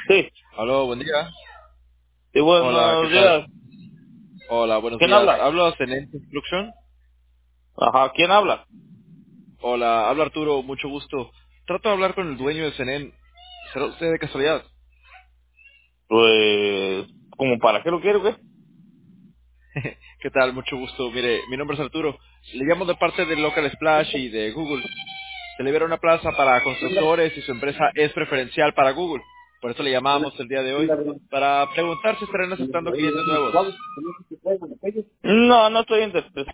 Sí, Aló, buen día. sí, Hola, ¿qué buenos tal? días. Hola, buenos ¿Quién días. habla? ¿Hablo a Zenent Construction? Ajá, ¿quién habla? Hola, habla Arturo, mucho gusto. Trato de hablar con el dueño de Zenent. ¿Será usted de casualidad? Pues, ¿como para qué lo quiero, qué? ¿Qué tal? Mucho gusto. Mire, mi nombre es Arturo. Le llamo de parte de Local Splash y de Google. Se libera una plaza para constructores y su empresa es preferencial para Google. Por eso le llamamos el día de hoy, para preguntar si estarán aceptando clientes nuevos. No, no estoy interesado.